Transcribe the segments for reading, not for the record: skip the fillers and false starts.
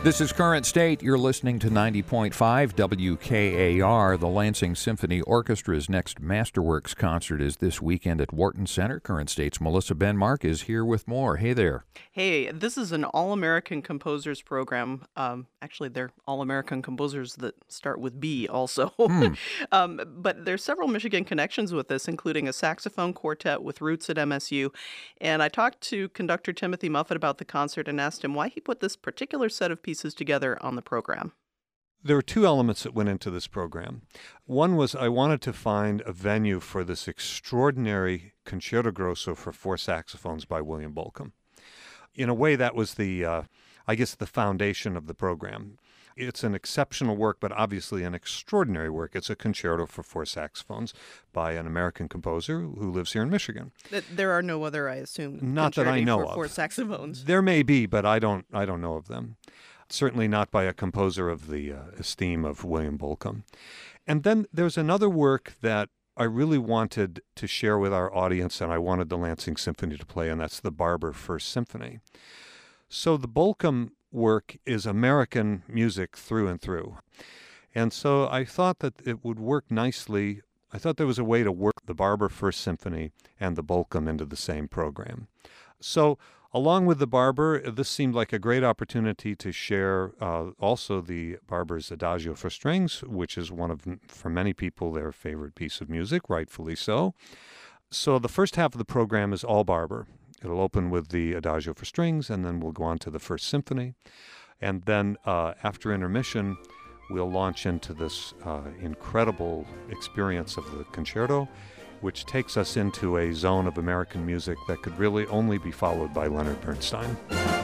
This is Current State. You're listening to 90.5 WKAR. The Lansing Symphony Orchestra's next Masterworks concert is this weekend at Wharton Center. Current State's Melissa Benmark is here with more. Hey there. Hey, this is an All-American Composers program. Actually, they're All-American composers that start with B also. But there's several Michigan connections with this, including a saxophone quartet with roots at MSU. And I talked to conductor Timothy Muffet about the concert and asked him why he put this particular set of pieces together on the program. There were two elements that went into this program. One was I wanted to find a venue for this extraordinary concerto grosso for four saxophones by William Bolcom. In a way, that was the foundation of the program. It's an exceptional work, but obviously an extraordinary work. It's a concerto for four saxophones by an American composer who lives here in Michigan. There are no other, I assume, not that I know for of. Four saxophones. There may be, but I don't know of them. Certainly not by a composer of the esteem of William Bolcom. And then there's another work that I really wanted to share with our audience, and I wanted the Lansing Symphony to play, and that's the Barber First Symphony. So the Bolcom work is American music through and through. And so I thought that it would work nicely. I thought there was a way to work the Barber First Symphony and the Bolcom into the same program. So along with the Barber, this seemed like a great opportunity to share also the Barber's Adagio for Strings, which is one of, for many people, their favorite piece of music, rightfully so. So the first half of the program is all Barber. It'll open with the Adagio for Strings, and then we'll go on to the First Symphony. And then after intermission, we'll launch into this incredible experience of the concerto, which takes us into a zone of American music that could really only be followed by Leonard Bernstein.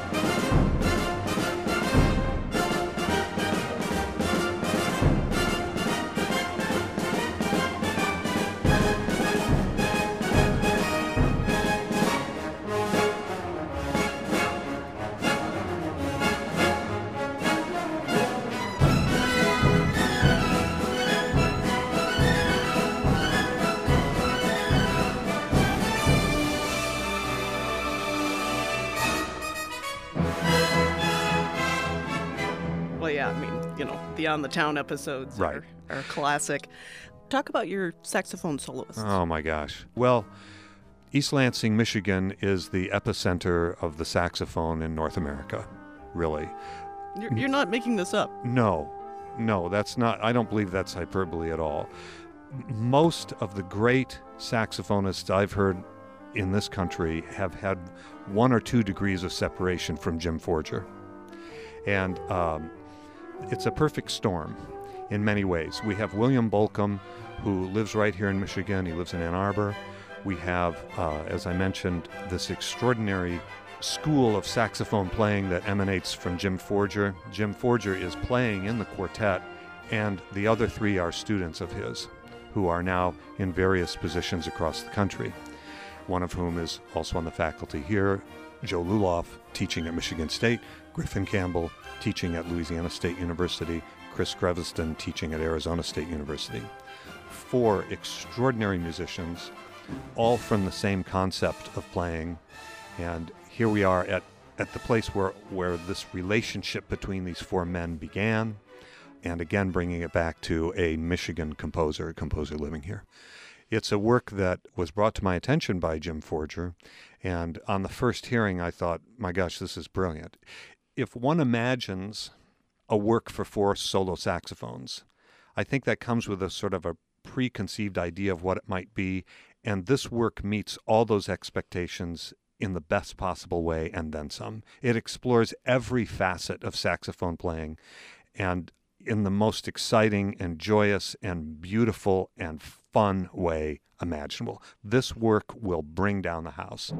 The On the Town episodes are classic. Talk about your saxophone soloists. Oh, my gosh. Well, East Lansing, Michigan is the epicenter of the saxophone in North America, really. You're not making this up. No, that's not. I don't believe that's hyperbole at all. Most of the great saxophonists I've heard in this country have had 1 or 2 degrees of separation from Jim Forger. And it's a perfect storm in many ways. We have William Bolcom, who lives right here in Michigan. He lives in Ann Arbor. We have, as I mentioned, this extraordinary school of saxophone playing that emanates from Jim Forger. Jim Forger is playing in the quartet, and the other 3 are students of his, who are now in various positions across the country, one of whom is also on the faculty here, Joe Luloff, teaching at Michigan State, Griffin Campbell, teaching at Louisiana State University, Chris Greviston, teaching at Arizona State University. 4 extraordinary musicians, all from the same concept of playing. And here we are at the place where this relationship between these 4 men began, and again bringing it back to a Michigan composer living here. It's a work that was brought to my attention by Jim Forger, and on the first hearing I thought, my gosh, this is brilliant. If one imagines a work for 4 solo saxophones, I think that comes with a sort of a preconceived idea of what it might be, and this work meets all those expectations in the best possible way and then some. It explores every facet of saxophone playing, and in the most exciting and joyous and beautiful and fun way imaginable. This work will bring down the house.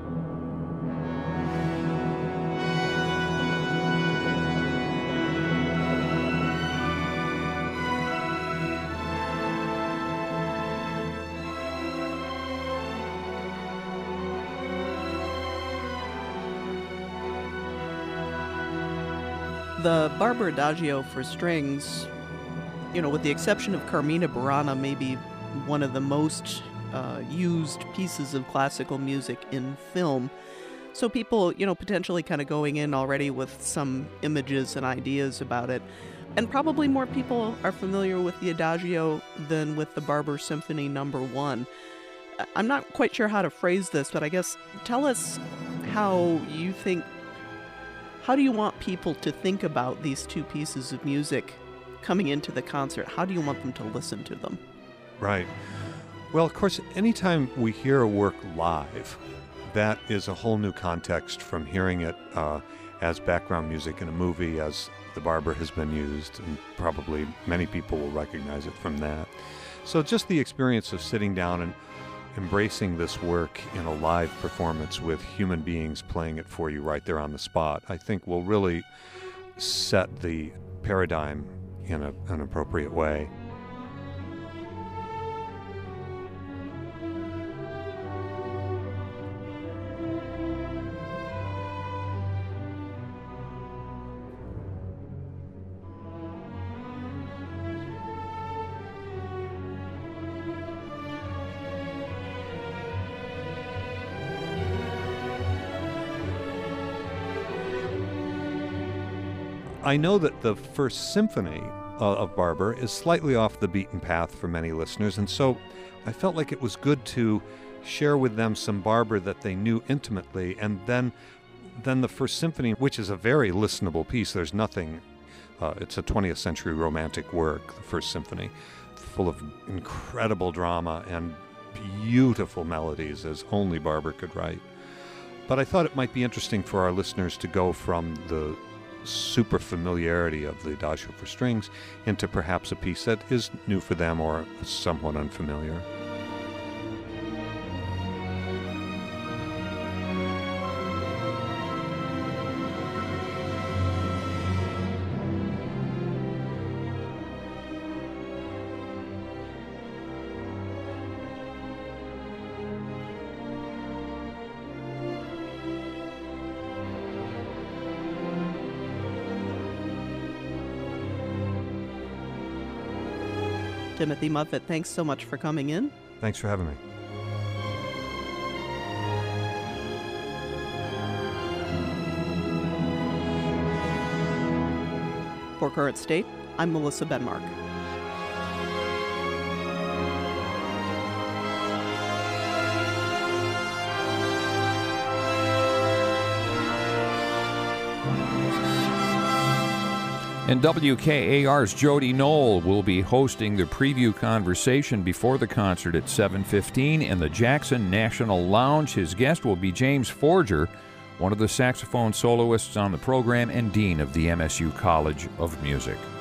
The Barber Adagio for Strings, with the exception of Carmina Burana, may be one of the most used pieces of classical music in film. So people, potentially kind of going in already with some images and ideas about it. And probably more people are familiar with the Adagio than with the Barber Symphony No. 1. I'm not quite sure how to phrase this, but I guess tell us how do you want people to think about these two pieces of music coming into the concert? How do you want them to listen to them? Right. Well, of course, anytime we hear a work live, that is a whole new context from hearing it as background music in a movie, as the Barber has been used, and probably many people will recognize it from that. So just the experience of sitting down and embracing this work in a live performance with human beings playing it for you right there on the spot, I think will really set the paradigm in an appropriate way. I know that the First Symphony of Barber is slightly off the beaten path for many listeners, and so I felt like it was good to share with them some Barber that they knew intimately, and then the First Symphony, which is a very listenable piece. There's nothing, it's a 20th century romantic work, the First Symphony, full of incredible drama and beautiful melodies as only Barber could write. But I thought it might be interesting for our listeners to go from the super familiarity of the Adagio for strings into perhaps a piece that is new for them or somewhat unfamiliar. Timothy Muffet, thanks so much for coming in. Thanks for having me. For Current State, I'm Melissa Benmark. And WKAR's Jody Knoll will be hosting the preview conversation before the concert at 7:15 in the Jackson National Lounge. His guest will be James Forger, one of the saxophone soloists on the program and dean of the MSU College of Music.